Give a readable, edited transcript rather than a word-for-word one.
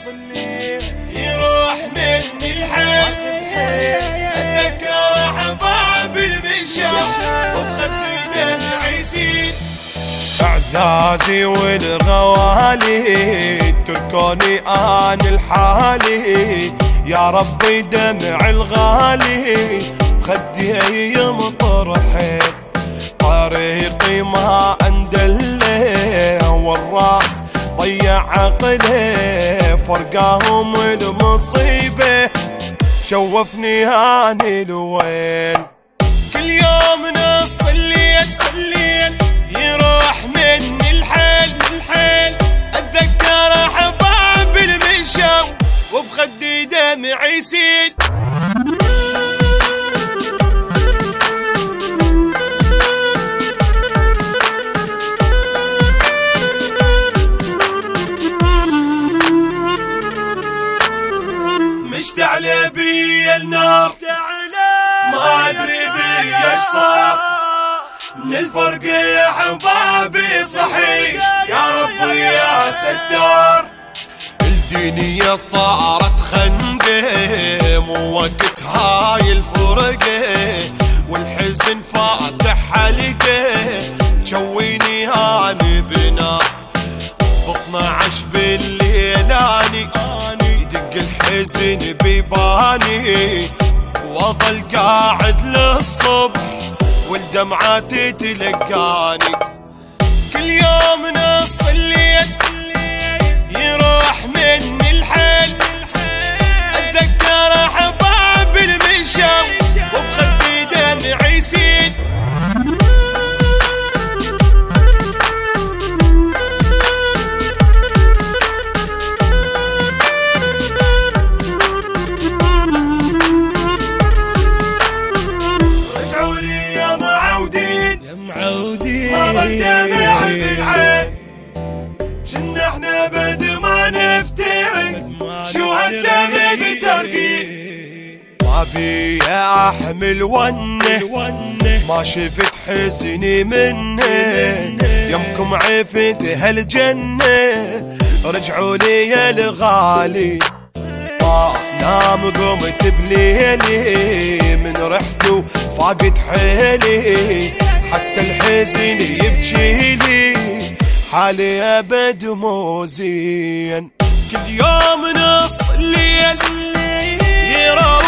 يروح مني الحال، اتذكر احباب المشاو وبخدي دمع يسيل. اعزازي والغوالي تركوني ان الحالي، يا ربي دمع الغالي بخدي يمطر حيل. طريقي ما اندله والراس ضيع عقله، فرقاهم المصيبه شوفني هاني الويل. كل يوم نص الليل يروح مني الحيل، اتذكر احباب المشاو وبخدي دمع يسيل. مشتعلة بي النار ما ادري بي ايش صار، من الفرق يا حبابي صحيح يا ربي يا ستار. الدنيا صارت خنقه مو وقت هاي الفرقه، والحزن فاتح حلقه جويني هاني بنار. ب12 بالليل اني يدق الحزن بيباني، واظل قاعد للصبح والدمعات تتلقاني. كل يوم نص الليل يروح مني الحيل، اتذكر احباب المشاو وبخدي دمع يسيل. جنا احنا بد ما نفترق، شو هالسبب تركي. ما بي احمل ونه ما شفت حزني منه، يمكم عفت هالجنه رجعوا لي يا الغالي. ما نام قمت بليلي من رحته فاقد حيلي، حتى الحزن يبجيلي حالي ابد مو زين. كل يوم نص الليل يروح